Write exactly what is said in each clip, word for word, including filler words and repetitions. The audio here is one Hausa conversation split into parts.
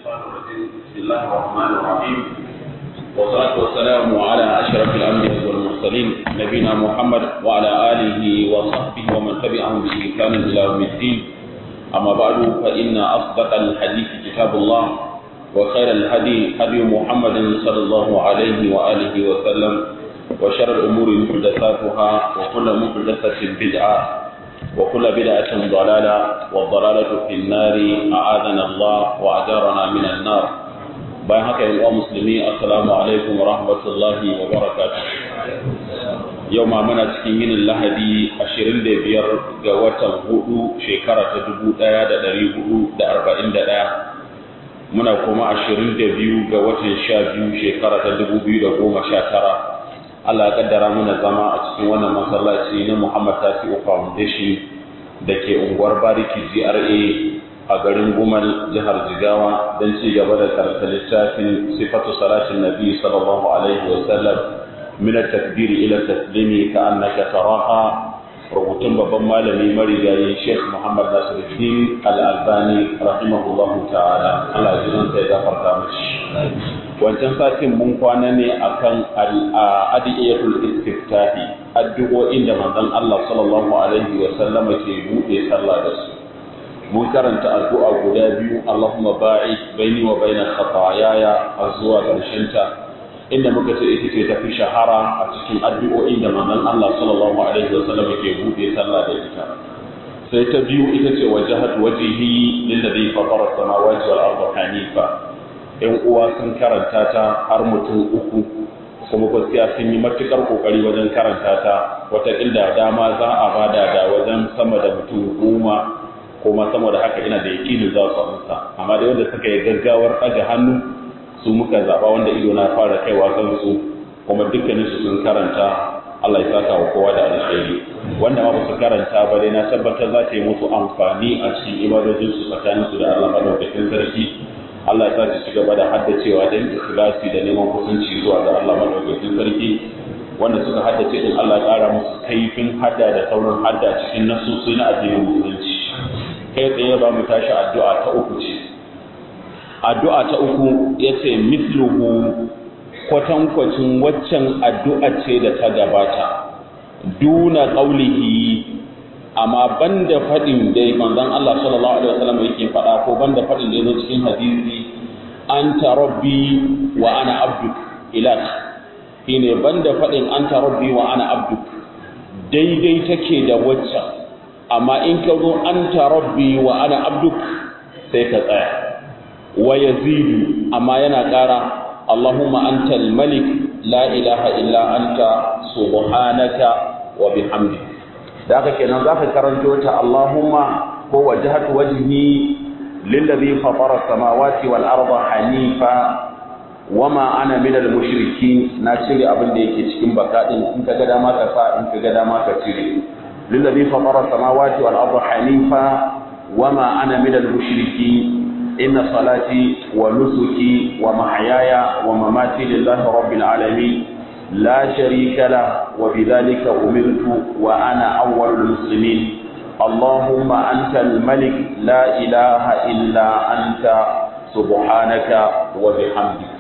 الشيطان الرجيم بسم الله الرحمن الرحيم والصلاة والسلام على أشرف الأنبياء والمرسلين نبينا محمد وعلى آله وصحبه ومن تبعهم بإحسان إلى يوم الدين أما بعد فإن أصدق الحديث كتاب الله وخير الهدي هدي محمد صلى الله عليه وآله وسلم وشر الأمور محدثاتها وكل محدثة بدعة وكل بدعة ضلالة والضلالة في النار أعاذنا الله وأجارنا من النار bayan haka yan uwa musulmi assalamu alaikum wa rahmatullahi wa barakatuh yau ma muna cikin yinin lahadi ashirin da biyar ga watan hudu shekara ta dubu ɗaya da ɗari hudu da arba'in da ɗaya muna kuma ashirin da biyu ga watan sha biyu shekara ta dubu biyu da goma sha tara Allah ya kaddara mana zama a cikin wannan masallaci na Muhammad Tasi'u Foundation da ke unguwar Bariki G R A a garin Gumal jihar Jigawa don ci gaba da karanta littafin sifatu salatin Nabi sallallahu alaihi wa sallam min at-takbir ila at-taslimi ka'annaka taraha rubutun babban malami marigayi Sheikh Muhammad Nasiruddin Al-Albani rahimahullahu ta'ala Allah ya jinsa ya gafarta mishi wancan satin mun kwana ne akan al-adiyatul istiftahi addu'o'in da manzon Allah sallallahu alaihi wa sallam ke bude sallah da su mun karanta addu'a guda biyu Allahumma ba'id baini wa baina khataayaya azwa karshenta inda muka ce ita ce tafi shahara a cikin addu'o'in da manzon Allah sallallahu alaihi wa sallam ke bude sallah da ita sai ta biyu ita ce wajhat wajhi lilladhi fatara as-samawati wal arda hanifa ɗan uwa sun karanta ta har mutum uku kuma gaskiya sun yi matukar kokari wajen karanta ta wata inda dama za a bada da wajen sama da mutum goma kuma sama da haka ina da yakinin za su amsa amma da wanda suka yi gaggawar ɗaga hannu su muka zaɓa wanda ido na fara kaiwa kansu kuma dukkanin su sun karanta Allah ya saka wa kowa da alkhairi wanda ma ba su karanta ba dai na tabbatar za ta yi musu amfani a cikin ibadojin su tsakanin su da Allah madaukakin sarki Allah ya sa su ci gaba da haddacewa da ikhlasi da neman kusanci zuwa ga Allah madaukakin sarki wanda suka haddace din Allah ya ƙara musu kaifin hadda da sauran hadda cikin nasusi na addinin musulunci kai tsaye ba mu tashi addu'a ta uku ce addu'a ta uku yace misluhu kwatankwacin waccan addu'a ce da ta gabata duna qaulihi amma banda fadin da manzon Allah sallallahu alaihi wasallam yake fada ko banda fadin da yake cikin hadisi anta rabbi wa ana abduk ila shine banda fadin anta rabbi wa ana abduk daidai take da waccan amma in ka zo anta rabbi wa ana abduk sai ka tsaya wa yazidu amma yana ƙara Allahumma antal malik la ilaha illa anta subhanaka wa bihamdik da haka kenan zaka karanto ta Allahumma ko wajhatu wajhi lillazi fatara samawati wal arda hanifa wama ana minal mushrikin na cire abin da yake cikin bakadin in ka ga dama ka sa in ka ga dama ka cire للذي فطر السماوات والأرض حنيفا وما أنا من المشركين إن صلاتي ونسكي ومحياي ومماتي لله رب العالمين لا شريك له وبذلك أمرت وأنا أول المسلمين اللهم أنت الملك لا إله إلا أنت سبحانك وبحمدك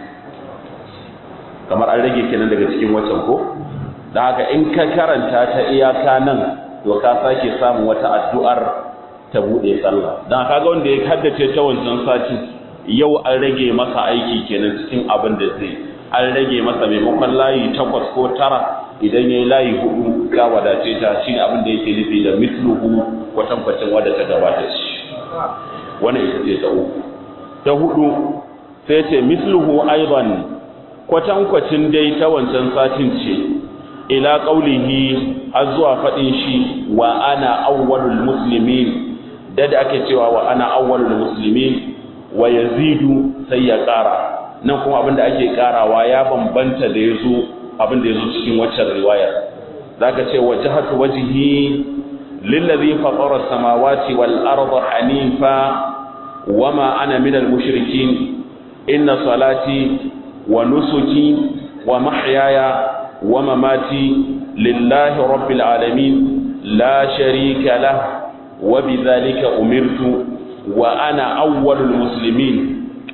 kamar an rage kenan daga cikin wancan ko da haka in ka karanta ta iyaka nan to ka sake samun wata addu'ar ta bude sallah dan kaga wanda ya haddace ta wancan sati yau an rage masa aiki kenan cikin abin da zai an rage masa maimakon layi takwas ko tara idan yayi layi hudu ga wadace ta shine abin da yake nufi da misluhu watan kwacin wanda ta gabata shi wannan ita ce ta uku ta hudu sai ce misluhu aidan kwatan kwacin dai ta wancan satin ce ila qaulihi azwa fadin shi wa ana awwalul muslimin da da ake cewa wa ana awwalul muslimin wa yazidu sai ya kara nan kuma abinda ake karawa ya bambanta da yazo abinda yazo cikin waccan riwaya zaka ce wajhatu wajhi lillazi fatara samawati wal arda hanifa wama ana minal mushrikin inna salati wa nusuki wa mahyaya ومماتي لله رب العالمين لا شريك له وبذلك أمرت وأنا أول المسلمين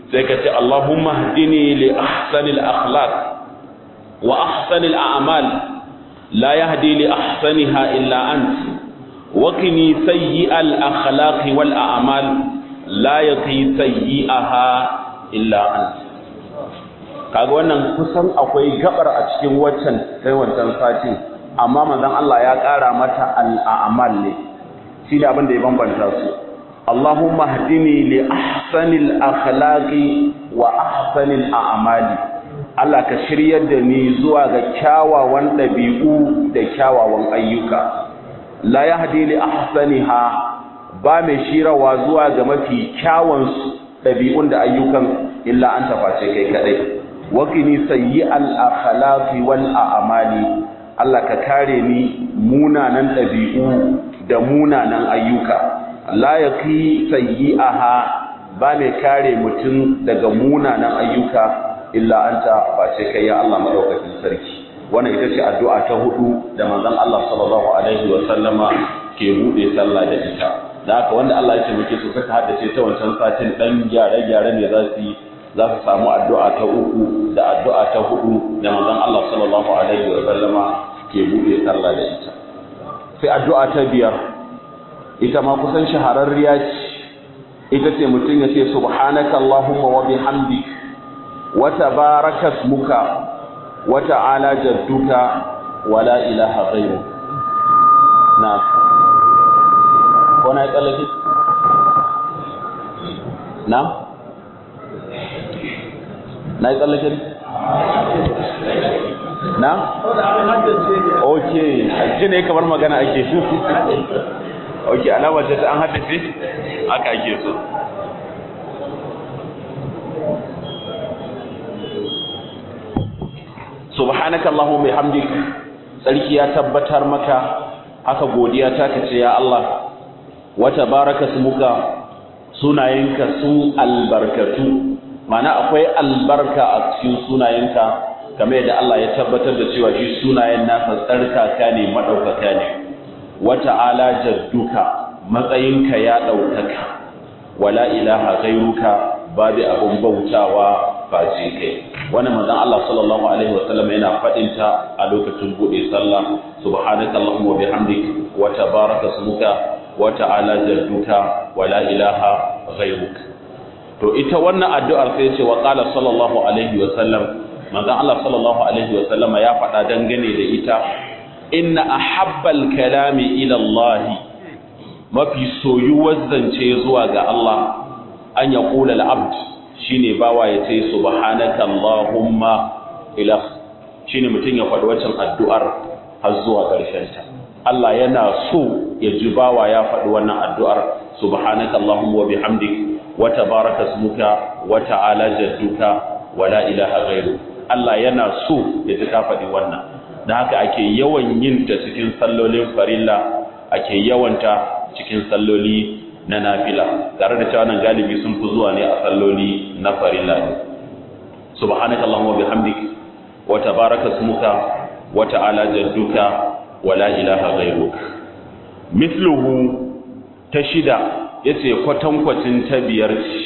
sai ka ce Allahumma hdini li ahsanil akhlaq wa ahsanil a'mal la yahdi li ahsaniha illa ant wa qini sayyi'al akhlaq wal a'mal la yaqi sayyi'aha illa ant. Kaga wannan kusan akwai gabar a cikin waccan sai wancan satin, amma manzon Allah ya ƙara mata al-a'mal ne, shi da abin da ya bambanta su. Allahumma hdini li ahsanil akhlaqi wa ahsanil a'mali. Allah ka shiryar da ni zuwa ga kyawawan dabi'u da kyawawan ayyuka. La yahdi li ahsaniha, ba mai shirawa zuwa ga mafi kyawun dabi'un da ayyukan illa anta face kai kadai. Wa qini sayyi'al akhlaqi wal a'mali. Allah ka kare ni munanan dabi'u da munanan ayyuka. La yaqi sayyi'aha, ba mai kare mutum daga munanan ayyuka illa anta face kai ya Allah madaukakin sarki. Wannan ita ce addu'a ta hudu da manzon Allah sallallahu alaihi wa sallama ke bude sallah da ita. Da haka wanda Allah ya taimake su suka haddace ta wancan satin dan gyare-gyare ne za su yi, za su samu addu'a ta uku da addu'a ta hudu da manzon Allah sallallahu alaihi wa sallama ke bude sallah da ita. Sai addu'a ta biyar, ita ma kusan shahararriya ce, ita ce mutum ya ce subhanaka Allahumma wa bihamdik wa tabaraka ismuka wa ta'ala jadduka wa la ilaha ghayruk. Na ko na tsallake na na tsallake na okay ji ne kamar magana ake okay alama ce ta an haddace haka ake so. Subhanaka Allahumma bihamdik, sarki ya tabbatar maka, haka godiya ta kace ya Allah. Wa tabaraka ismuka, sunayenka su albarkatu, mana akwai albarka a cikin sunayenka, kamar yadda Allah ya tabbatar da cewa shi sunayen nasa tsarkaka ne, madaukaka ne. Wa ta'ala jadduka, matsayinka ya daukaka, wala ilaha ghairuka, babu abun bautawa face kai. Wannan manzon Allah sallallahu alaihi wasallam yana fadin ta a lokacin bude sallah. Subhanaka Allahumma wa bihamdik wa tabaraka ismuka wa ta'ala jadduka wa la ilaha ghayruk. To ita wannan addu'ar sai ce wa qala sallallahu alaihi wasallam, manzon Allah sallallahu alaihi wasallam ya fada dangane da ita, inna ahabbal kalami ila Allah, mafi soyuwar zance zuwa ga Allah, an yaqula al-abd, shine bawa ya ce subhanaka Allahumma ila, shine mutum ya faɗi wancan addu'ar har zuwa ƙarshen ta. Allah yana so ya ji bawa ya faɗi wannan addu'ar subhanaka Allahumma wa bihamdik wa tabaraka ismuka wa ta'ala jadduka wa la ilaha ghairu. Allah yana so ya ji ka faɗi wannan. Da haka ake yawan yin ta cikin sallolin farilla, ake yawanta cikin salloli na nafila, tare da cewa nan galibi sun fi zuwa ne a salloli na farilla ne. Subhanaka Allahumma bihamdik wa tabaraka ismuka wa ta'ala jadduka wa la ilaha ghayruk. Mithluhu ta shida yace kwatankwacin ta biyar ce,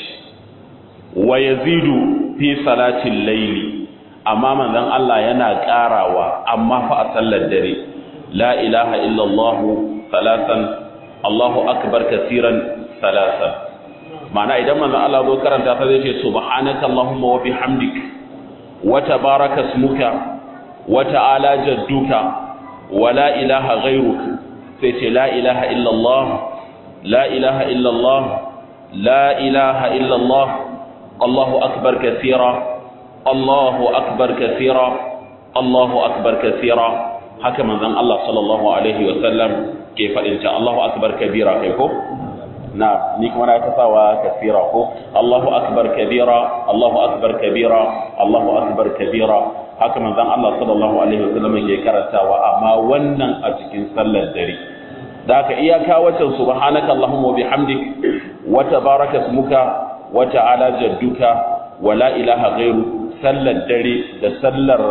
wa yazidu fi salatil layli, amma manzon Allah yana karawa amma fa a sallar dare. La ilaha illallah salatan, Allahu akbar kaseeran salasan. Ma'ana idan manzo Allah zo karanta ta zai ce subhanaka Allahumma wa bihamdik wa tabaraka ismuka wa ta'ala jadduka wa la ilaha ghayruk, sai ce la ilaha illa Allah, la ilaha illa Allah, la ilaha illa Allah, Allahu akbar kaseera, Allahu akbar kaseera, Allahu akbar kaseera. Haka manzon Allah sallallahu alaihi wa sallam ke faɗin ta. Allahu akbar kabira kai ko? Na, ni kuma na tasawa kasira ko? Allahu akbar kabira, Allahu akbar kabira, Allahu akbar kabira. Haka manzon Allah sallallahu alaihi wasallam ke karantawa, amma wannan a cikin sallar dare. Da haka iyaka wacce subhanaka Allahumma wa bihamdik wa tabaraka ismuka wa ta'ala jadduka wa la ilaha ghairu, sallar dare da sallar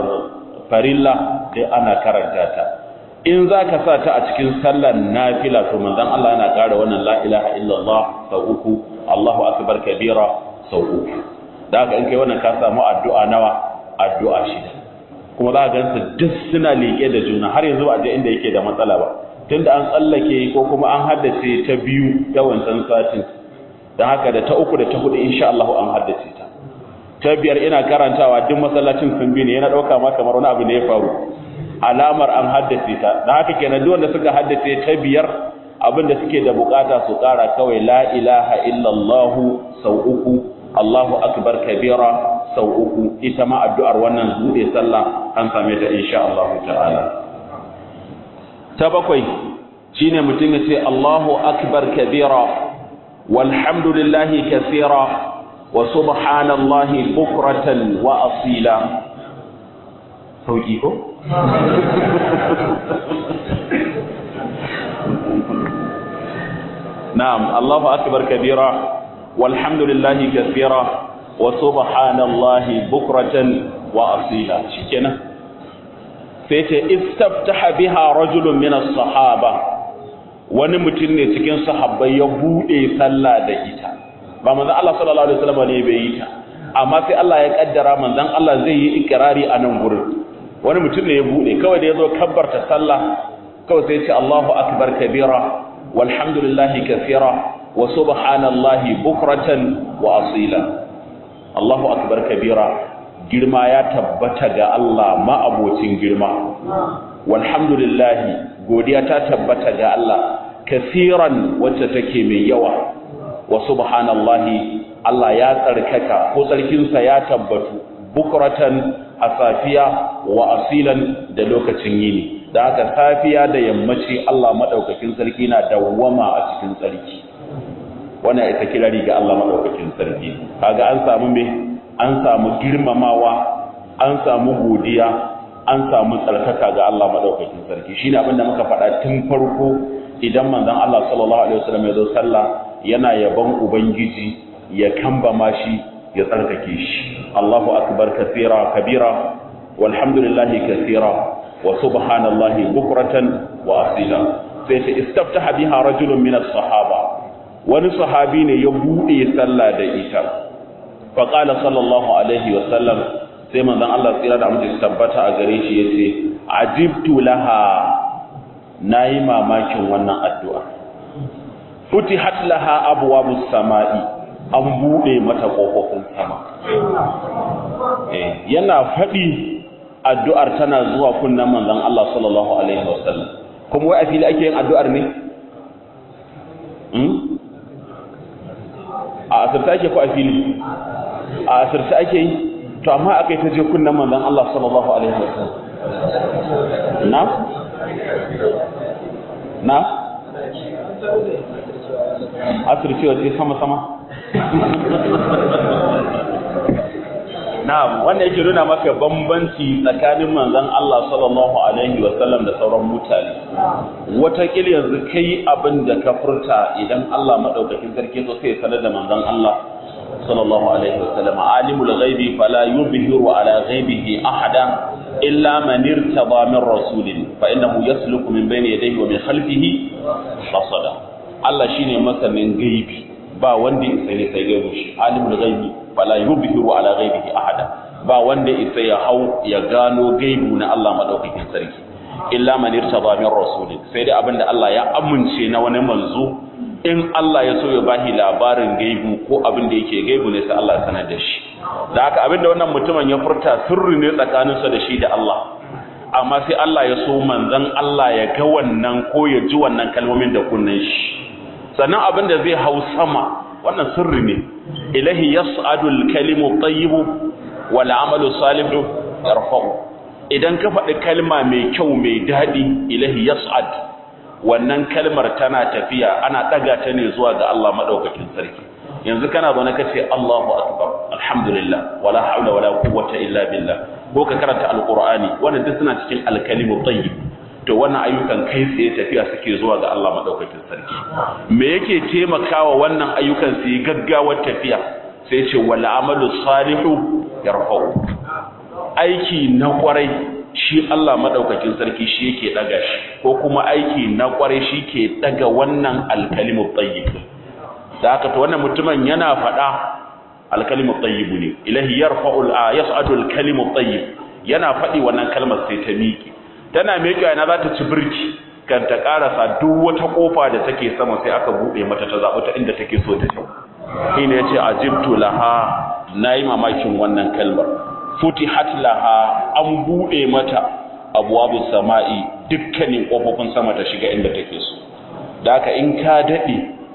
farilla dai ana karanta ta. In za ka sa ta a cikin sallar nafila, to manzon Allah yana ƙara wannan la ilaha illallah sau uku, Allahu akbar kabira sau uku. da haka in kai wannan ka samu addu'a nawa addu'a shida kuma za ka gansu duk suna liƙe da juna har yanzu ba a je inda yake da matsala ba tunda an tsallake ko kuma an haddace ta biyu ta wancan satin don haka da ta uku da ta hudu insha Allah an haddace ta ta biyar ina karantawa duk masallacin sun bi ne yana ɗauka ma kamar wani abu ne ya faru alamar an haddace ta don haka kenan duk wanda suka haddace ta biyar abin da suke da bukata su ƙara kawai la ilaha illallah sau uku Allahu akbar kabira sau uku ita ma addu'ar wannan buɗe sallah an same ta insha Allah ta'ala ta bakwai shine mutum ya ce Allahu akbar kabira walhamdulillahi kaseera wa subhanallahi bukratan wa asila sauki ko na'am Allahu akbar kabira walhamdulillahi kaseera wa subhanallahi bukratan wa asila shikenan sai ce istaftaha biha rajulun min as-sahaba wani mutum ne cikin sahabbai ya bude sallah da ita ba manzon Allah sallallahu alaihi wasallam ne bai yi ta amma sai Allah ya kaddara manzon Allah zai yi ikrari a nan gurin wani mutum ne ya bude kawai da yazo kabbarta sallah kawai sai ya ce Allahu akbar kabira walhamdulillahi kaseera wa subhanallahi bukratan wa asila Allahu akbar kabira girma ya tabbata ga Allah ma'abocin girma walhamdulillahi godiya ta tabbata ga Allah kasiran wacce take mai yawa wa subhanallahi Allah ya tsarkaka ko tsarkinsa ya tabbatu bukratan a safiya wa asilan da lokacin yini da haka safiya da yammaci Allah madaukakin sarki na dawwama a cikin tsarki wannan ita kirari ga Allah madaukakin sarki kaga an samu me an samu girmamawa an samu godiya an samu tsarkaka ga Allah madaukakin sarki shine abin da muka faɗa tun farko idan manzon Allah sallallahu alaihi wasallam ya zo sallah yana yaban ubangiji ya kambama shi ya tsarkake shi Allahu akbar kaseera kabira walhamdulillahi kaseera wa subhanallahi bukratan wa asila sai ta istaftaha biha rajulun min as-sahaba wani sahabi ne ya bude sallah da ita fa qala sallallahu alaihi wasallam sai manzon Allah tsira da amince tabbata a gare shi yace ajibtu laha nayi mamakin wannan addu'a futihat laha abwabus samai an bude mata kofofin sama eh yana fadi addu'ar tana zuwa kunnan manzon Allah sallallahu alaihi wasallam kuma wai a fili ake yin addu'ar ne hmm a asirta ake ko a fili a asirta ake yi to amma akai ta je kunnan manzon Allah sallallahu alaihi wasallam na na asirce wace sama sama na'am wannan yake nuna maka bambanci tsakanin manzon Allah sallallahu alaihi wasallam da sauran mutane wata kil yanzu kai abin da ka furta idan Allah madaukakin sarki so sai sanar da manzon Allah sallallahu alaihi wasallam alimul ghaibi fala yuzhiru ala ghaibihi ahada illa man irtada min rasulin fa innahu yasluku min bayni yadayhi wa min khalfihi rasada Allah shine masanin gaibi ba wanda ya sai sai gaibi shi alimul ghaibi fala yuzhiru ala ghaibihi ahada ba wanda ya sai ya hau ya gano gaibu na Allah madaukakin sarki illa man irtada min rasulin sai dai abinda Allah ya amince na wani manzo in Allah ya so ya bashi labarin gaibu ko abin da yake gaibu ne sai Allah ya sanar da shi da haka abinda wannan mutumin ya furta sirri ne tsakaninsa da shi da Allah amma sai Allah ya so manzon Allah ya ga wannan ko ya ji wannan kalmomin da kunnen shi sannan abinda zai hau sama wannan sirri ne ilahi yas'adul kalimu tayyibu wal amalu salihu yarfa'u idan ka faɗi kalma mai kyau mai daɗi ilahi yas'ad wannan kalmar tana tafiya ana daga ta ne zuwa ga Allah madaukakin sarki yanzu kana zaune kace Allahu akbar alhamdulillah wala haula wala quwwata illa billah ko ka karanta alqur'ani wannan duk suna cikin alkalimu tayyib to wannan ayyukan kai tsaye tafiya suke zuwa ga Allah madaukakin sarki me yake taimakawa wannan ayyukan su yi gaggawar tafiya sai ce wal amalu salihu yarfa'u aiki na kwarai shi Allah madaukakin sarki shi yake daga shi ko kuma aiki na kware shi ke daga wannan alkalimu tayyib da haka to wannan mutumin yana fada al-kalimu tayyib ne ilahi yarfa'u yas'adu al-kalimu tayyib yana faɗi wannan kalmar sai ta miƙe tana miƙewa ina za ta ci birki kan ta karasa duk wata kofa da take sama sai aka bude mata ta zabi ta inda take so ta ci shine yace ajibtu laha nayi mamakin wannan kalmar futihat laha an bude mata abwabus sama'i dukkanin kofofin sama ta shiga inda take so da haka in ka dade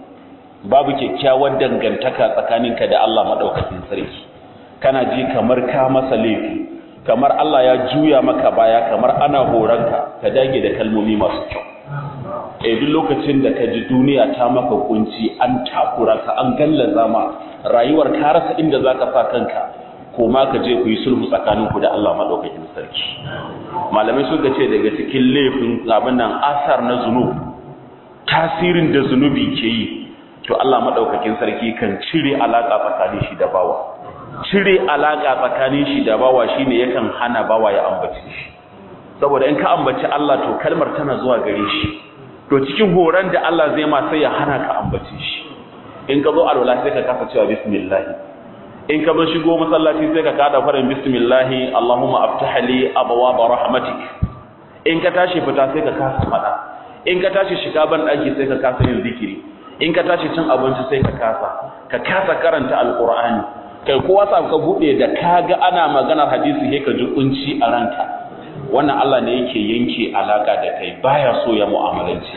babu kyakkyawar dangantaka tsakaninka da Allah madaukakin sarki kana ji kamar ka masa laifi kamar Allah ya juya maka baya kamar ana horanka ka dage da kalmomi masu kyau eh duk lokacin da ka ji duniya ta maka kunci an takura ka an gallaza ma rayuwar ka rasa inda zaka sa kanka ko ma ka je ku yi sulhu tsakaninku da Allah madaukakin sarki malamai suka ce daga cikin laifin abin nan asar na zunubi tasirin da zunubi ke yi to Allah madaukakin sarki kan cire alaka tsakanin shi da bawa cire alaka tsakanin shi da bawa shine yakan hana bawa ya ambace shi saboda in ka ambaci Allah to kalmar tana zuwa gare shi to cikin horon da Allah zai ma sai ya hana ka ambace shi in ka zo alwala sai ka kasa cewa bismillah in ka zo shigo masallaci sai ka kada farin bismillah Allahumma aftah li abwaab rahmatik in ka tashi fita sai ka kasa fada in ka tashi shiga ban daki sai ka kasa yin zikiri in ka tashi cin abinci sai ka kasa ka kasa karanta alqur'ani kai kowa sa ka bude da kaga ana maganar hadisi sai ka ji kunci a ranka wannan Allah ne yake yanke alaka da kai baya so ya mu'amalanci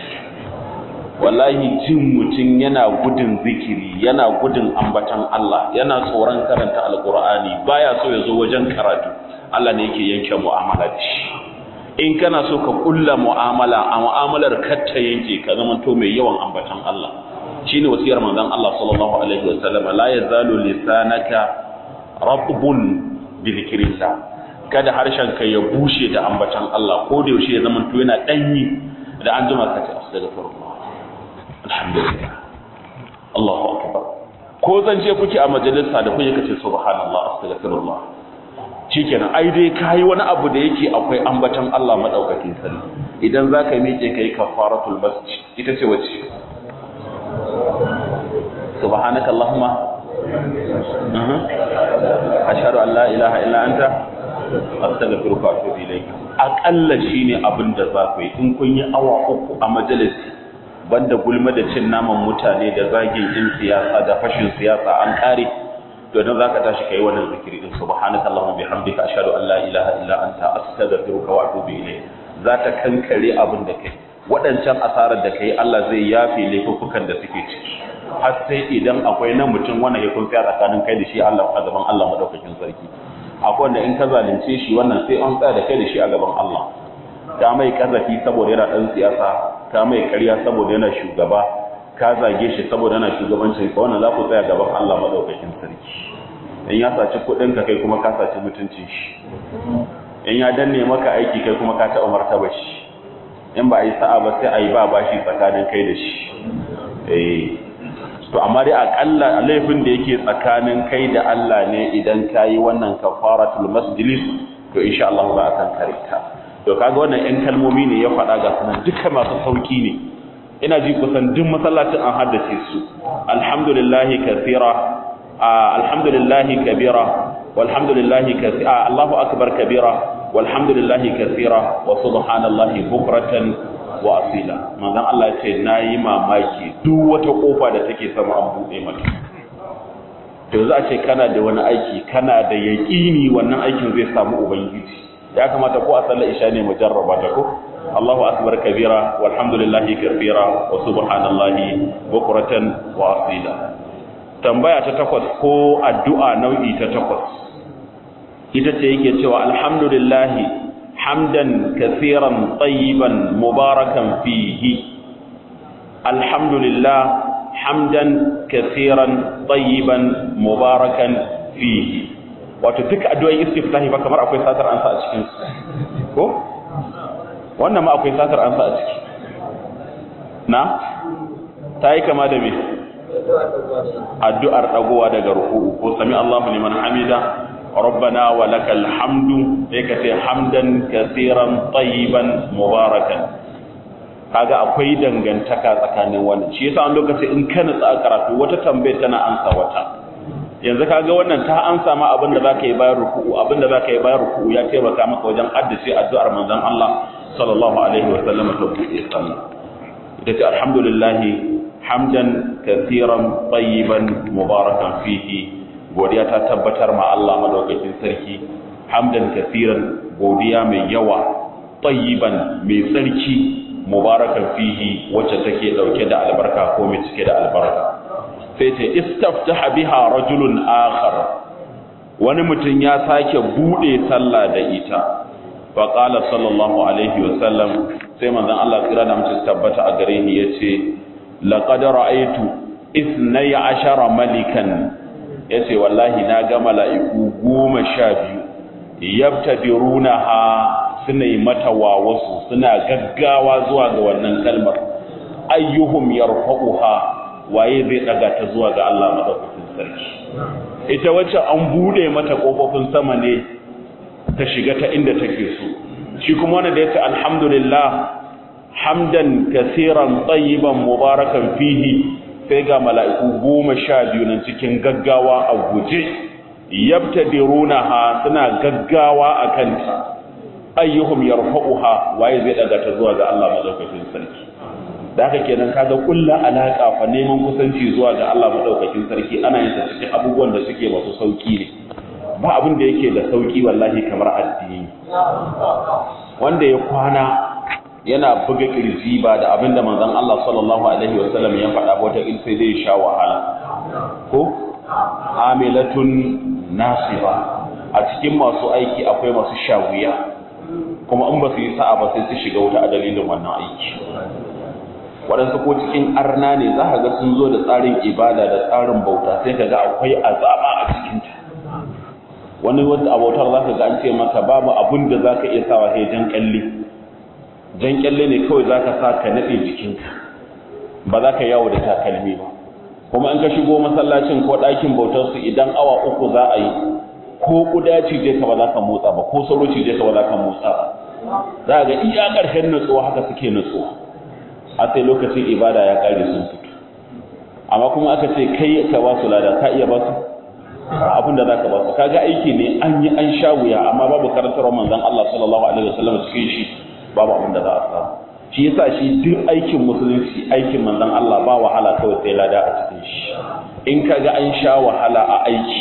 wallahi jin mutun yana gudun zikiri yana gudun ambatan Allah yana tsoron karanta alqur'ani baya so ya zo wajen karatu Allah ne yake yanke mu'amala da shi in kana so ka kulla mu'amala a mu'amalar ka ta yanke ka zama to mai yawan ambatan Allah shine wasiyar manzon Allah sallallahu alaihi wasallam la yazalu lisanaka ratbun bi dhikrillah kada harshen ka ya bushe da ambatan Allah ko da yaushe ya zama to yana danyi da an jima ka ce astaghfirullah alhamdulillah Allahu akbar ko zance kuke a majalisa da kuke kace subhanallah astaghfirullah shikenan ai dai kai wani abu da yake akwai ambatan Allah madaukakin sarki idan zaka miƙe kai kafaratul masjid ita ce wace subhanaka allahumma ashhadu an la ilaha illa anta astaghfiruka wa atubu ilayk aqalla shine abin da za ku yi in kun yi awa uku a majalisi banda gulma da cin naman mutane da zagin din siyasa da fashin siyasa an kare to dan zaka tashi kai wannan zikiri din subhanaka allahumma bihamdika ashhadu an la ilaha illa anta astaghfiruka wa atubu ilayk zata kankare abin da kai waɗancan asarar da kai Allah zai yafe laifukan da suke ciki har sai idan akwai nan mutum wannan ya kunfiya tsakanin kai da shi Allah a gaban Allah madaukakin sarki akwai wanda in ka zalunce shi wannan sai an tsaya da kai da shi a gaban Allah ka mai kazafi saboda yana dan siyasa ka mai ƙarya saboda yana shugaba ka zage shi saboda yana shugabancin ka wannan za ku tsaya gaban Allah madaukakin sarki in ya saci kuɗin ka kai kuma ka saci mutuncin shi in ya danne maka aiki kai kuma ka taɓa martaba shi in ba a yi sa'a ba sai a yi ba bashi tsakanin kai da shi eh to amma dai akalla laifin da yake tsakanin kai da Allah ne idan kayi wannan kafaratul masjid to insha Allah za a kan karita to kaga wannan ɗan kalmomi ne ya faɗa ga sunan duka masu sauki ne ina ji kusan duk masallacin an haddace su alhamdulillahi kathira alhamdulillahi kabira walhamdulillahi kathira Allahu akbar kabira walhamdulillahi kathira wa subhanallahi bukratan wa asila manzon Allah ce nayi mamaki duk wata kofa da take sama an bude mata to za a ce kana da wani aiki kana da yaqini wannan aikin zai samu ubangiji ya kamata ko a sallar isha ne mujarraba ta ko Allahu akbar kabira walhamdulillahi kathira wa subhanallahi bukratan wa asila tambaya ta takwas ko addu'a nau'i ta takwas ita ce yake cewa alhamdulillahi حمدا كثيرا طيبا مباركا فيه الحمد لله حمدا كثيرا طيبا مباركا فيه wato duk addu'o'in istiftahi ba kamar akwai satar ansa a cikin su ko wannan ma akwai satar ansa a ciki na tayi kama da me addu'ar dagowa daga ruku'u ko sami Allahu liman hamida ربنا ولك الحمد يكفي حمدا كثيرا طيبا مباركا kaga akwai dangantaka tsakanin wannan shi yasa an lokaci in kana tsaka karatu wata tambaye tana ansa wata yanzu kaga wannan ta an samu abin da zaka yi bayan ruku'u abin da zaka yi bayan ruku'u ya taimaka maka wajen addace addu'ar manzon Allah sallallahu alaihi wa sallam ta buɗe sallah ita ce alhamdulillah hamdan kathiran tayyiban mubarakan fihi godiya ta tabbatar ma Allah madaukakin sarki hamdan kathiran godiya mai yawa tayyiban mai tsarki mubarakan fihi wacce take dauke da albarka ko mai cike da albarka sai ce istaftaha biha rajulun akhar wani mutum ya sake bude sallah da ita fa qala sallallahu alaihi wasallam sai manzon Allah kira da mutum tabbata a gare ni yace laqad ra'aytu ithnay ashara malikan yace wallahi na ga mala'iku goma sha biyu yabtadirunaha suna yi mata wawasu suna gaggawa zuwa ga wannan kalmar ayyuhum yarfa'uha waye zai daga ta zuwa ga Allah madaukakin sarki ita wacce an bude mata kofofin sama ne ta shiga ta inda take so shi kuma wanda da yace alhamdulillah hamdan kaseeran tayyiban mubarakan fihi sai ga mala'iku goma sha biyu nan cikin gaggawa a guje yabtadirunaha suna gaggawa akan ta ayyuhum yarfa'uha waye zai daga ta zuwa ga Allah madaukakin sarki da haka kenan kaga kullu alaka fa neman kusanci zuwa ga Allah madaukakin sarki ana yin ta cikin abubuwan da suke masu sauki ne ba abin da yake da sauki wallahi kamar addini wanda ya kwana yana buga kirji ba da abin da manzon Allah sallallahu alaihi wasallam ya faɗa ba wata sai dai sha wahala ko amilatun nasiba a cikin masu aiki akwai masu shawiya kuma in ba su yi sa'a ba sai su shiga wuta a dalilin wannan aiki waɗansu ko cikin arna ne za ka ga sun zo da tsarin ibada da tsarin bauta sai ka ga akwai azaba a cikinta wani wata abautar za ka ga an ce maka babu abin da za ka iya sawa sai jan kyalle jan kyalle ne kawai za ka sa ka naɗe jikinka ba za ka yawo da takalmi ba kuma in ka shigo masallacin ko ɗakin bautarsu idan awa uku za a yi ko kuda cije ka ba za ka motsa ba ko sauro cije ka ba za ka motsa ba za ga iya ƙarshen nutsuwa haka suke nutsuwa a sai lokacin ibada ya ƙare sun fito amma kuma aka ce kai ka ba su lada ka iya ba su abin da za ka ba su kaga aiki ne an yi an sha wuya amma babu karantarwar manzon Allah sallallahu alaihi wasallam cikin shi babu abin da za a samu shi yasa shi duk aikin musulunci aikin manzon Allah ba wahala kawai sai lada a cikin shi in kaga an sha wahala a aiki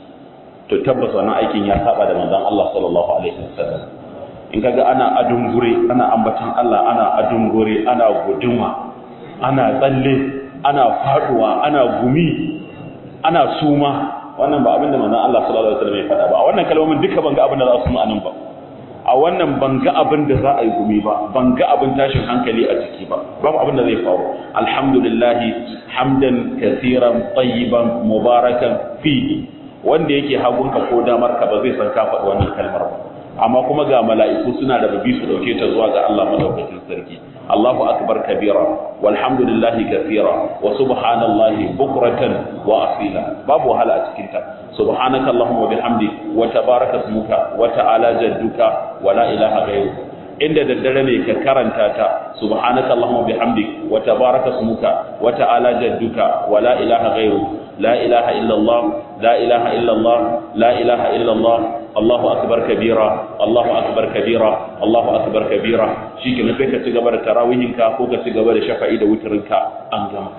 to tabbas wannan aikin ya saba da manzon Allah sallallahu alaihi wasallam in kaga ana adungure ana ambaton Allah ana adungure ana guduma ana tsalle ana faduwa ana gumi ana suma wannan ba abinda manzon Allah sallallahu alaihi wasallam ya faɗa ba wannan kalmomin duka ban ga abin da za su mu anan ba a wannan ban ga abin da za a yi gumi ba ban ga abin tashin hankali a ciki ba babu abin da zai faru alhamdulillah hamdan kaseeran tayyiban mubarakan fihi wanda yake hagunka ko damar ka ba zai san ka faɗi wannan kalmar ba amma kuma ga mala'iku suna da babi su dauke ta zuwa ga Allah madaukakin sarki Allahu akbar kabira walhamdulillahi kaseera wa subhanallahi bukratan wa asila babu wahala a cikin ta subhanaka allahumma bihamdik wa tabaraka ismuka wa ta'ala jadduka wa la ilaha ghayruk inda daddare ne ka karanta ta subhanaka allahumma bihamdik wa tabaraka ismuka wa ta'ala jadduka wa la ilaha ghayruk la ilaha illa allah la ilaha illa allah la ilaha illa allah Allahu akbar kabira Allahu akbar kabira Allahu akbar kabira shikenan sai ka ci gaba da tarawihin ka ko ka ci gaba da shafa'i da witrin ka an gama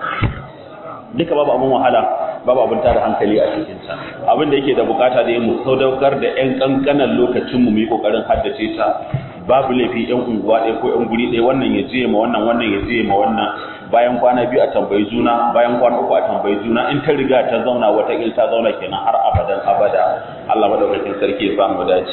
duka babu abun wahala babu abun tada hankali a cikin sa abin da yake da bukata da mu sadaukar da yan kankanan lokacin mu mu yi kokarin haddace ta babu laifi yan unguwa ɗaya ko yan guri ɗaya wannan ya je ma wannan wannan ya je ma wannan bayan kwana biyu a tambayi juna bayan kwana uku a tambayi juna in ta riga ta zauna wata il ta zauna kenan har abadan abada Allah madaukakin sarki ya samu dace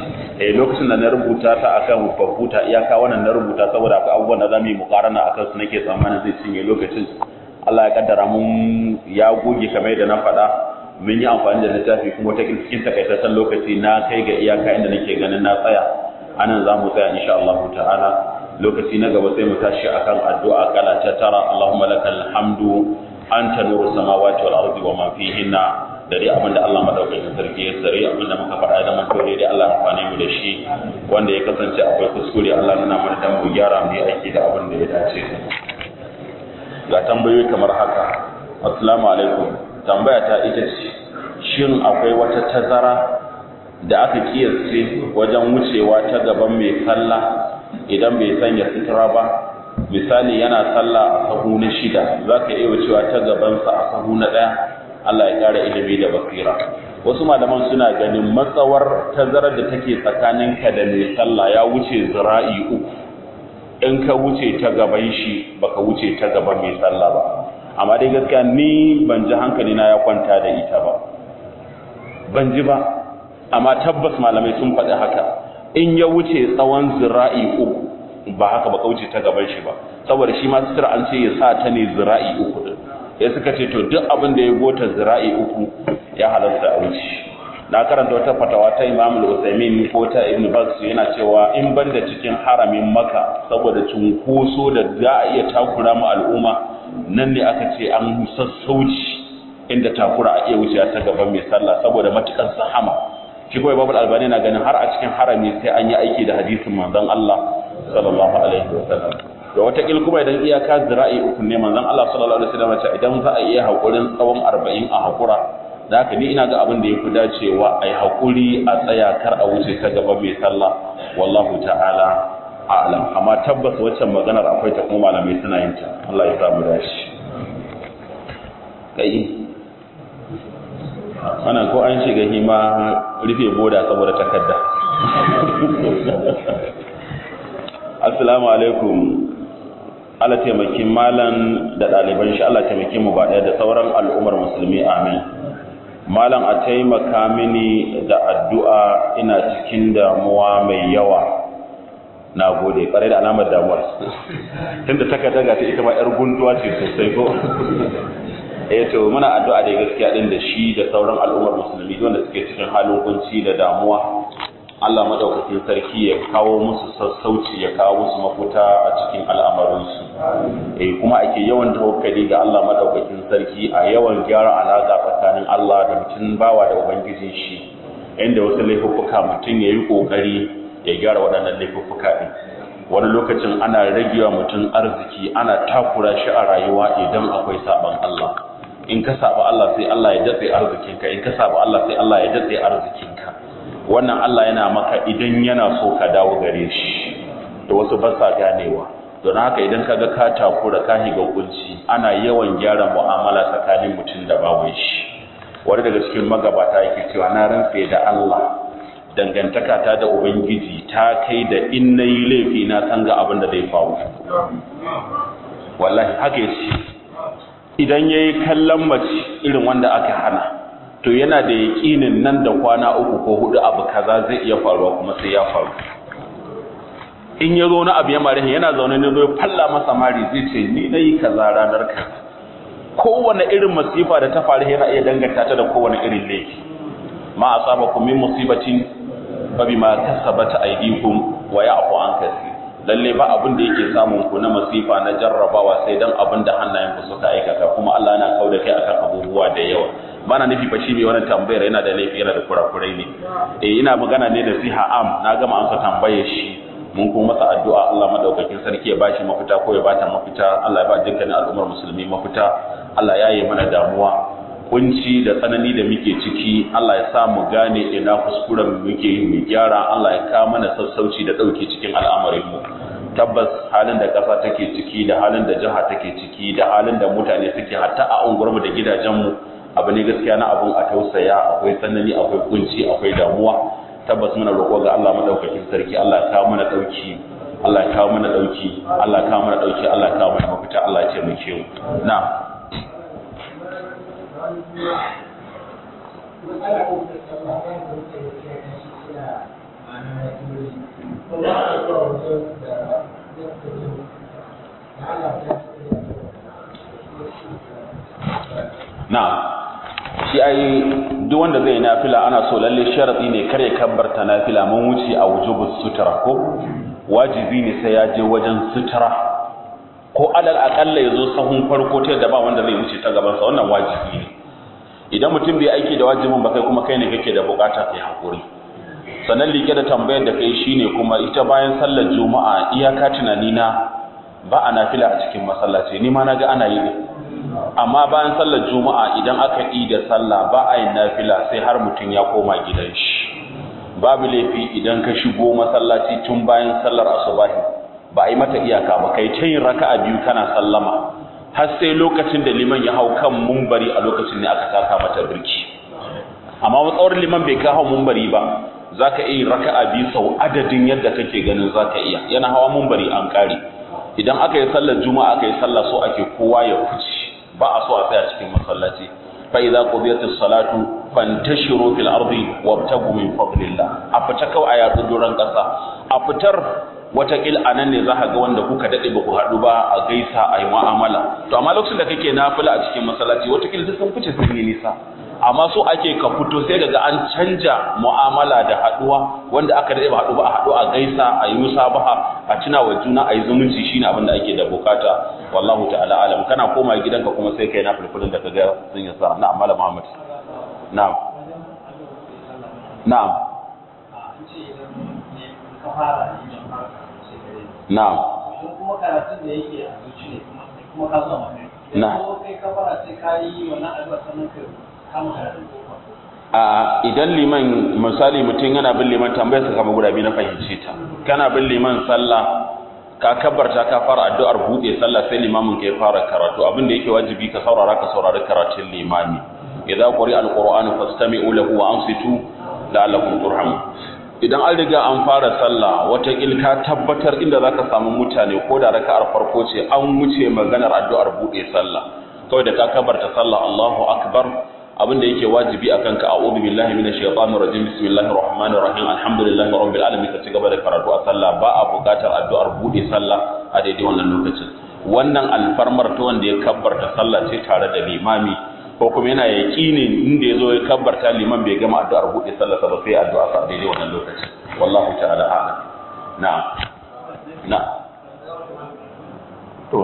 eh lokacin da na rubuta ta akan kwamfuta iyaka wannan na rubuta saboda akwai abubuwan da zamu yi mukarana akan su nake tsammanin zai cinye lokacin Allah ya kaddara mun ya goge kamar da na faɗa mun yi amfani da littafi kuma ta cikin takaitaccen lokaci na kai ga iyaka inda nake ganin na tsaya anan za mu tsaya insha Allah ta'ala lokaci na gaba sai mu tashi akan addu'a kala ta tara Allahumma lakal hamdu anta nuru samawati wal ardi wa ma fihinna da dai abinda Allah madaukakin sarki ya sare abinda muka faɗa da mun dole dai Allah amfane mu da shi wanda ya kasance akwai kuskure Allah nuna mana dan mu gyara mu yi aiki da abin da ya dace ga tambayoyi kamar haka assalamu alaikum tambaya ta ita ce shin akwai wata tazara da aka kiyasce wajen wucewa ta gaban mai sallah idan bai sanya sutura ba? Misali yana sallah a sahu na shida, za ka iya wucewa ta gabansa a sahu na ɗaya. Allah ya ƙara ilimi da basira. Wasu malaman suna ganin matsawar tazarar da take tsakaninka da mai sallah ya wuce zira'i uku, in ka wuce ta gaban shi baka wuce ta gaban mai sallah ba. Amma dai gaskiya ni ban ji hankali na ya kwanta da ita ba, ban ji ba, amma tabbas malamai sun faɗi haka. In ya wuce tsawon zira'i uku ba haka ba ka wuce ta gaban shi ba, saboda shi ma sutura an ce ya sa ta ne zira'i uku din. Ya suka ce to duk abin da ya gota zira'i uku ya halarta a wuce. Na karanta wata fatawa ta Imam Al-Utsaimin ko ta Ibn Baz yana cewa in banda cikin haramin Makka saboda cunkoso da za a iya takura mu al'umma, nan ne aka ce an sassauci inda takura a iya wuce ta gaban mai sallah saboda matukan sahama. Shi kawai Babu Albani na ganin har a cikin harami sai an yi aiki da hadisin manzon Allah sallallahu alaihi wasallam. Da wata kil kuma idan iyaka zira'i uku ne, manzon Allah sallallahu alaihi wasallam ce idan za a iya hakurin tsawon arba'in a hakura, da haka ni ina ga abin da yafi dacewa ai hakuri a tsaya kar a wuce ta gaba mai sallah, wallahu ta'ala a'lam. Amma tabbas waccan maganar akwai ta kuma malamai suna yin ta. Allah ya samu dashi. Kai wannan ko an shiga hima rufe boda saboda takarda. Assalamu alaikum. Allah taimaki malan da ɗaliban shi, Allah taimaki mu ba ɗaya da sauran al'ummar musulmi, amin. Malam a taimaka mini da addu'a, ina cikin damuwa mai yawa. Na gode, ƙwarai da alamar damuwar. Tunda takarda ga ta ita ma ‘yar gunduwa ce sosai ko? Eh to muna addu'a da gaskiya ɗin da shi da sauran al'ummar musulmi wanda suke cikin halin kunci da damuwa. Allah madaukakin sarki ya kawo musu sassauci, ya kawo musu mafuta a cikin al'amarinsu. Eh kuma ake yawan tawakkali ga Allah madaukakin sarki, a yawan gyara alaka tsakanin Allah da mutum bawa da ubangijin shi. Inda wasu laifuffuka mutum ya yi kokari ya gyara waɗannan laifuffuka din. Wani lokacin ana ragewa mutum arziki, ana takura shi a rayuwa idan akwai saban Allah. In ka saba Allah sai Allah ya datse arzikinka, in ka saba Allah sai Allah ya datse arzikinka. Wannan Allah yana maka idan yana so ka dawo gare shi, da wasu ba sa ganewa. Don haka idan kaga ka takura ka higa kunci, ana yawan gyara mu'amala tsakanin mutum da bawan shi. Wani daga cikin magabata yake cewa na rantse da Allah, dangantaka ta da ubangiji ta kai da in nayi laifi na san ga abin da zai faru. Wallahi haka yace. Idan yayi kallon mace irin wanda aka hana, to yana da yaƙinin nan da kwana uku ko hudu abu kaza zai iya faruwa kuma sai ya faru. In ya zo na abu ya mare yana zaune ne zo falla masa mari zai ce ni nayi kaza ranar ka. Kowane irin masifa da ta faru yana iya danganta ta da kowane irin laifi. Ma asabakum min musibatin fa bima kasabat aydikum wa ya'fu an kaseer. Lalle ba abin da yake samun ku na masifa na jarrabawa sai dan abin da hannayen ku suka aikata, kuma Allah yana kauda kai akan abubuwa da yawa. Bana nufi fa shi mai wannan tambayar yana da laifi, yana da kurakurai ne. Eh ina magana ne da siha am, na gama amsa tambayar shi. Mun kuma masa addu'a Allah madaukakin sarki ya bashi mafita ko ya bata mafita. Allah ya ba dukkanin al'ummar musulmi mafita. Allah ya yi mana damuwa, kunci da tsanani da muke ciki. Allah ya sa mu gane ina kuskuren muke yi mu gyara. Allah ya kawo mana sassauci da dauke cikin al'amarin mu. Tabbas halin da ƙasa take ciki da halin da jiha take ciki da halin da mutane suke hatta a unguwarmu da gidajenmu abu ne gaskiya na abun a tausaya. Akwai tsanani, akwai kunci, akwai damuwa. Tabbas muna roƙo ga Allah madaukakin sarki, Allah ya kawo mana dauki, Allah ya kawo mana dauki, Allah ya kawo mana dauki, Allah ya kawo mana mafita, Allah ya taimake mu. Na na shi ai duk wanda zai nafila ana so lalle sharadi ne kare kabbarta nafila. Mun wuce a wujubus sutra ko wajibi ne sai ya je wajen sutra, ko alal akalla yazo sahun farko ta da ba wanda zai wuce ta gaban sa, wannan wajibi ne. Idan mutum bai aiki da wajibin ba kai kuma kai ne kake da bukata kai hakuri. Sannan like da tambayar da kai shine kuma ita bayan sallar juma'a iyaka tunani na ba a nafila a cikin masallaci, ni ma naga ana yi ne. amma bayan sallar juma'a idan aka yi da sallah ba a yin nafila sai har mutum ya koma gidan shi babu laifi idan ka shigo masallaci tun bayan sallar asubahi ba a yi mata iyaka ba kai ta yin raka'a biyu kana sallama har sai lokacin da liman ya hau kan mumbari a lokacin ne aka taka mata birki amma matsawar liman bai ka hau mumbari ba zaka iya raka'a biyu sau adadin yadda kake ganin zaka iya yana hawa mumbari an kare idan aka yi sallar juma'a aka yi sallah so ake kowa ya fice ba a so a tsaya cikin masallaci fa idza qudiyatis salatu fantashiru fil ardi wabtagu min fadlillah a fita kawai a yatsu doran kasa a fitar watakil anan ne zaka ga wanda kuka dade ba ku hadu ba a gaisa a yi mu'amala to amma lokacin da kake nafila a cikin masallaci watakil duk sun fice sun yi nisa amma so ake ka fito sai daga an canja mu'amala da haduwa wanda aka dade ba hadu ba a hadu a gaisa a yi musabaha a tuna wa juna a yi zumunci shine abin da ake da bukata wallahu ta'ala alam kana koma gidanka kuma sai kai na fulfulin da kaga sun yi sa na'am malam Muhammad na'am na'am na'am kuma karatun da yake a zuci ne kuma ka zo amma na'am kai ka fara sai kai wannan addu'a sannan ka a idan liman misali mutum yana bin liman tambayar sa kama guda biyu na fahimce ta kana bin liman sallah ka kabbarta ka fara addu'ar bude sallah sai limamin ka ya fara karatu abin da yake wajibi ka saurara ka saurari karatun limami idza quri'a alqur'anu fastami'u lahu wa ansitu la'allakum turhamun idan an riga an fara sallah wata ka tabbatar inda zaka samu mutane ko da raka'ar farko ce an wuce maganar addu'ar bude sallah kawai da ka kabbarta sallah Allahu akbar abinda yake wajibi akan ka a'udhu billahi minash shaitanir rajim bismillahir rahmanir rahim alhamdulillahi rabbil alamin ka cigaba da karatu a sallah ba a buƙatar addu'ar bude sallah a daidai wannan lokacin wannan alfarmar ta wanda ya kabbarta sallah ce tare da limami ko kuma yana yaqinin inda yazo ya kabbarta liman bai gama addu'ar bude sallah ba sai addu'a sa daidai wannan lokacin wallahu ta'ala a'lam na'am na to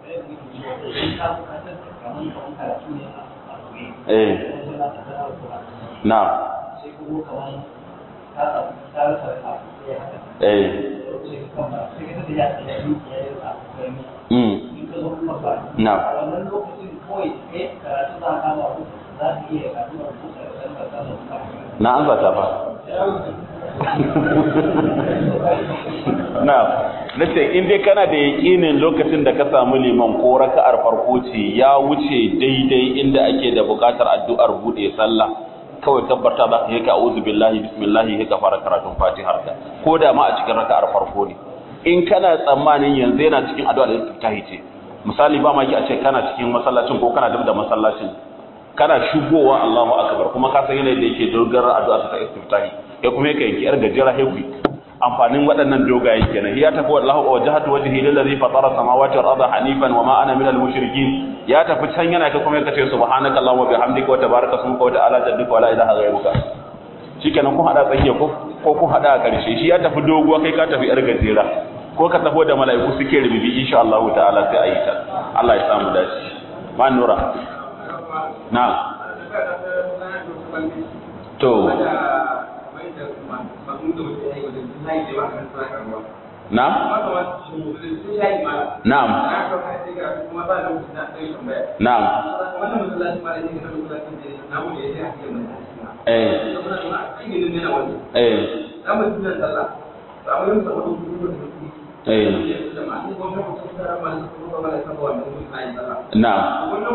eh na eh mm na na an zata ba na nace in dai kana da yakinin lokacin da ka samu liman ko raka'ar farko ce ya wuce daidai inda ake da buƙatar addu'ar bude sallah kawai tabbata za ka yi ka a'udhu billahi bismillah yi ka fara karatun Fatihar da ko da ma a cikin raka'ar farko ne in kana tsammanin yanzu yana cikin addu'a da ta ce misali ba ma ki a ce kana cikin masallacin ko kana dab da masallacin kana shigowa Allahu akbar kuma ka san yanayin da yake dogara addu'a ta istiftahi ya kuma yake yanki yar gajera heku amfanin waɗannan dogaye kenan ya tafi wallahu wajhatu wajhi lillazi fatara samawati wal arda hanifan wama ana minal mushrikin ya tafi can yana ka kuma kace subhanaka allahumma bihamdika wa tabaraka ismuka wa ta'ala jadduka wa la ilaha ghayruka shikenan kun hada tsakiya ko ko kun hada a karshe shi ya tafi doguwa kai ka tafi yar gajera ko ka tafi da mala'iku suke rububi insha Allah ta'ala sai ayi ta Allah ya samu dace ma nura na to Na'am? Na'am. Na'am. Eh. Eh. Eh. Na'am.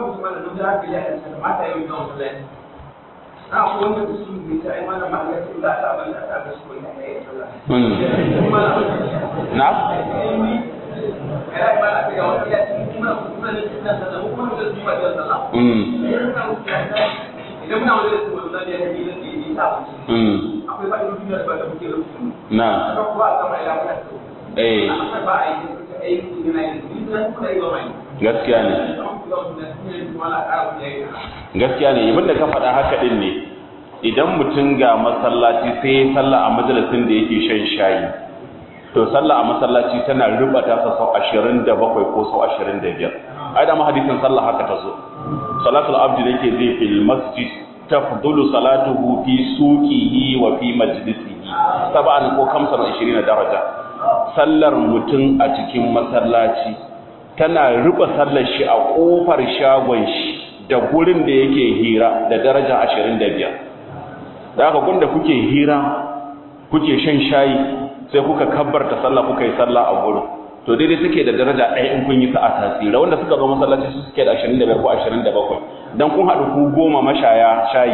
a wanda da su ne ta imana ma ya ce za ta abin da ta ga su ne ya yi sallah na ya ba la ga wani ya ce kuma kuma ne da sallah kuma da su ba da sallah mm idan muna wanda su wanda ya yi da yi ta mm akwai ba da duniya ba da muke rubutu na ba ko a kama ila ba eh ba a yi ai ne na yi da kuma yi ba mai gaskiya ne gaskiya ne abin da ka faɗa haka ɗin ne idan mutum ga masallaci sai ya sallah a majalisin da yake shan shayi to sallah a masallaci tana rubata sa sau ashirin da bakwai ko sau ashirin da biyar ai da hadisin sallah haka ta zo salatul abdi da yake zai fil masjid tafdulu salatuhu fi suqihi wa fi majlisihi sab'an ko khamsan wa ishirin daraja sallar mutum a cikin masallaci tana rufe sallar shi a kofar shagon shi da gurin da yake hira da daraja ashirin da biyar. Da haka gunda kuke hira kuke shan shayi sai kuka kabbarta sallah kuka yi sallah a gurin, to daidai suke da daraja ɗaya in kun yi sa'a tasira. Wanda suka zo masallaci su suke da ashirin da biyar ko ashirin da bakwai, dan kun haɗu ku goma mashaya shayi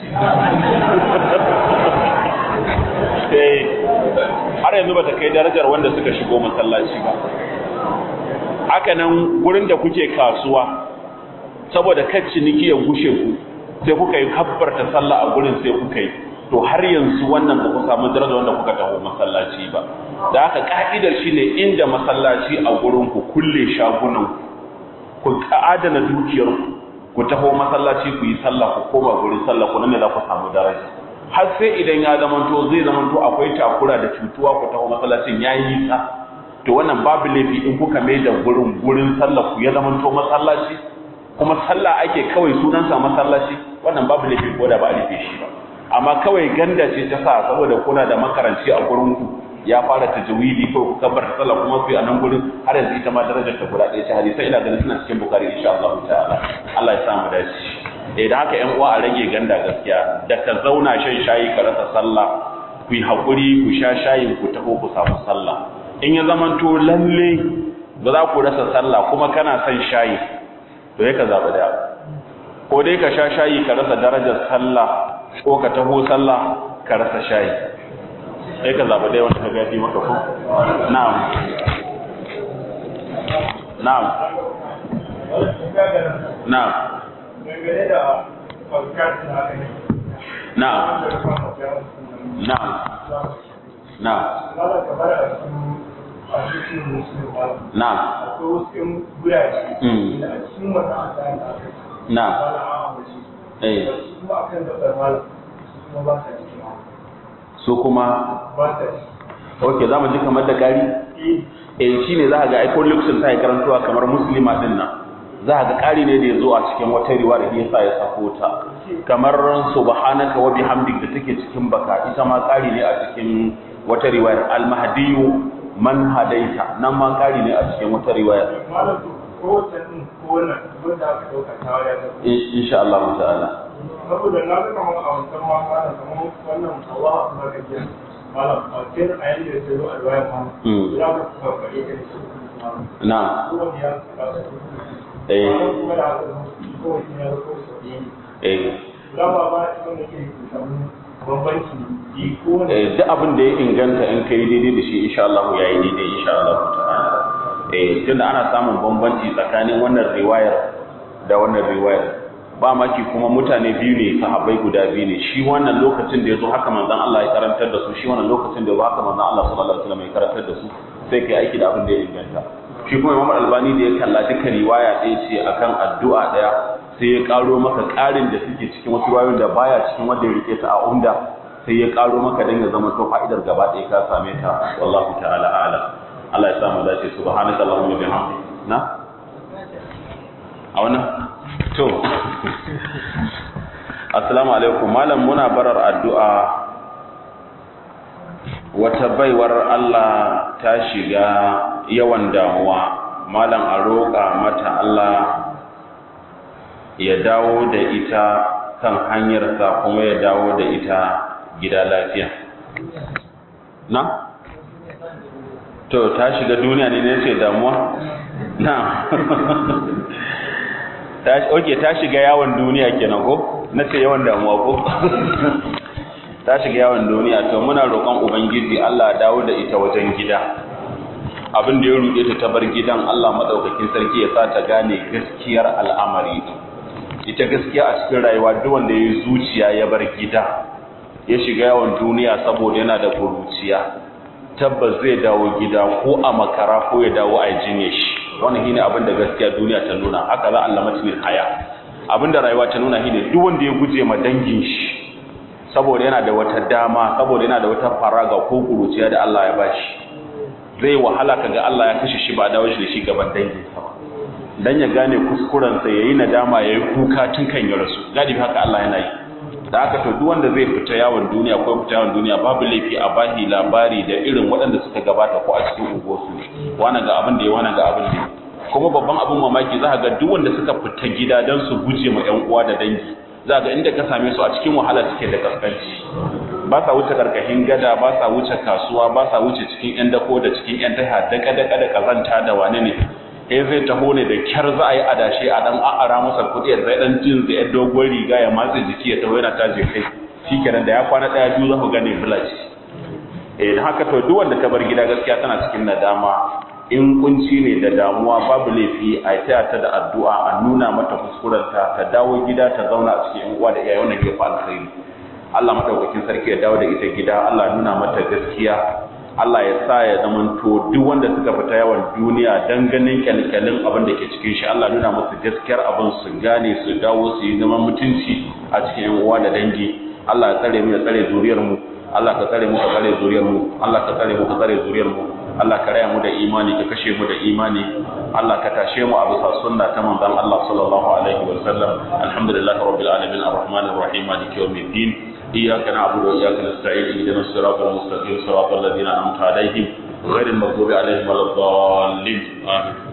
har yanzu ba ta kai darajar wanda suka shigo masallaci ba. Haka nan gurin da kuke kasuwa, saboda kar ciniki ya gushe ku sai kuka yi kabbarta sallah a gurin sai kuka yi, to har yanzu wannan ba ku samu darajar wanda kuka taho masallaci ba. Da haka ka'idar shine inda masallaci a gurin ku kulle shagunan ku adana dukiyar ku taho masallaci ku yi sallah ku koma gurin sallah ku nan ne za ku samu daraja. Har sai idan ya zamanto zai zamanto akwai takura da cutuwa ku taho masallacin yayi nisa, to wannan babu laifi in kuka mai da gurin gurin sallah ku ya zamanto masallaci kuma sallah ake kawai sunansa masallaci, wannan babu laifi ko da ba a rufe shi ba. Amma kawai ganda ce ta sa saboda kuna da makaranci a gurin ku ya fara tajwidi ko ku kabbar sallah kuma ku yi a nan gurin, har yanzu ita ma darajar ta guda ɗaya ce. Hadisi ina ganin suna cikin Bukhari insha Allah ta'ala. Allah ya sa mu dace. Eh da haka ƴan uwa a rage ganda gaskiya, da ka zauna shan shayi ka rasa sallah, ku yi hakuri ku sha shayin ku taho ku samu sallah. In ya zamanto lalle ba za ku rasa sallah kuma kana son shayi, to ya ka zaɓi daya, ko dai ka sha shayi ka rasa darajar sallah, ko ka taho sallah ka rasa shayi. Sai ka zaɓi daya wanda ka gafi maka ko? Na'am. Na'am. Na'am. Na'am. Na'am. Na'am. Na'am. Na'am. Eh. Su kuma okay, za mu ji kamar da gari eh shine za ka ga ai lokacin sai karantuwa kamar muslima din nan, za ka ga ƙari ne da yazo a cikin wata riwaya da yasa ya sako ta, kamar subhanaka wa bihamdik da take cikin baka, ita ma ƙari ne a cikin wata riwayar al-mahdiyyu man hadaita, nan ma ƙari ne a cikin wata riwaya. ko wannan ko wannan wanda aka dauka ta ya ga insha Allah ta'ala. Saboda na ga kamar a wancan ma kana kamar wannan Allah akbar kaje malam a cikin ayin da ya zo a riwaya ma ya ga ka fare da shi na eh kuma da ko ya ko eh lawa ba wanda ke samu bambanci ko eh duk abin da ya inganta in kai daidai da shi insha Allah yayi daidai insha Allah ta'ala. Eh tunda ana samun bambanci tsakanin wannan riwayar da wannan riwayar, ba maki kuma mutane biyu ne, sahabbai guda biyu ne, shi wannan lokacin da yazo haka manzon Allah ya karantar da su, shi wannan lokacin da yazo haka manzon Allah sallallahu alaihi wasallam ya karantar da su, sai kai aiki da abin da ya inganta. Shi kuma Imam Albani da ya kalla duka riwaya ɗaya ce akan addu'a ɗaya, sai ya karo maka ƙarin da suke cikin wasu riwayoyin da baya cikin wanda ya rike ta a umda, sai ya karo maka dan ya zama to fa'idar gaba ɗaya ka same ta, wallahu ta'ala a'lam. Allah ya samu dace. Subhanaka Allahumma bihamdik. Na? A wannan? To. Assalamu alaikum. Malam muna barar addu'a. Wata baiwar Allah ta shiga yawan damuwa. Malam a roƙa mata Allah ya dawo da ita kan hanyarsa kuma ya dawo da ita gida lafiya. Na? To ta shiga duniya ne ne ce damuwa? Na. Oke ta shiga yawon duniya kenan ko? Na ce yawan damuwa ko? Ta shiga yawon duniya, to muna roƙon Ubangiji Allah dawo da ita wajen gida. Abin da ya ruɗe ta ta bar gidan, Allah madaukakin sarki ya sa ta gane gaskiyar al'amari. Ita gaskiya a cikin rayuwa duk wanda ya zuciya ya bar gida, ya shiga yawon duniya saboda yana da kuruciya, tabbas zai dawo gida ko a makara ko ya dawo a jinye shi. Wannan shine abin da gaskiya duniya ta nuna, haka za Allah matin haya. Abin da rayuwa ta nuna shine duk wanda ya guje ma dangin shi saboda yana da wata dama, saboda yana da wata faraga ko kuruciya da Allah ya bashi, zai wahala kaga Allah ya kashe shi ba dawo shi da shi gaban dangin sa ba, dan ya gane kuskuren sa, yayi nadama, yayi kuka tun kan ya rasu. Gadi haka Allah yana yi. Da haka to duk wanda zai fita yawon duniya ko fita yawon duniya babu laifi a bahi labari da irin waɗanda suka gabata ko a cikin unguwarsu, wani ga abin da ya wani ga abin da kuma babban abin mamaki za ga duk wanda suka fita gida don su guje ma ƴan uwa da dangi za ga inda ka same su a cikin wahala suke da kaskanci, ba sa wuce karkashin gada, ba sa wuce kasuwa, ba sa wuce cikin ƴan dako da cikin ƴan taha daka daka da kazanta da wane ne. Eh zai taho ne da kyar za a yi adashe a dan a'ara masa kuɗi ya zai dan jin da dogon riga ya matse jiki ya taho yana taje kai shikenan da ya kwana daya biyu za ku gane village. Eh da haka to duk wanda ta bar gida gaskiya tana cikin nadama, in kunci ne da damuwa babu laifi a taya ta da addu'a a nuna mata kuskurenta ta dawo gida ta zauna a cikin uwa da iyaye wannan ke fa alkhairi. Allah madaukakin sarki ya dawo da ita gida, Allah nuna mata gaskiya, Allah ya sa ya zamanto duk wanda suka fita yawan duniya dan ganin kyalkyalin abin da ke cikin shi, Allah nuna musu gaskiyar abin su gane su dawo su yi zaman mutunci a cikin yan uwa da dangi. Allah ya tsare mu ya tsare zuriyar mu, Allah ka tsare mu ka tsare zuriyar mu, Allah ka tsare mu ka tsare zuriyar mu, Allah ka raya mu da imani ka kashe mu da imani, Allah ka tashe mu a bisa sunna ta manzon Allah sallallahu alaihi wa sallam. Alhamdulillahi rabbil alamin arrahmanir rahim maliki yawmiddin. إياك نعبد وإياك نستعين اهدنا الصراط المستقيم صراط الذين أنعمت عليهم غير المغضوب عليهم ولا الضالين آمين.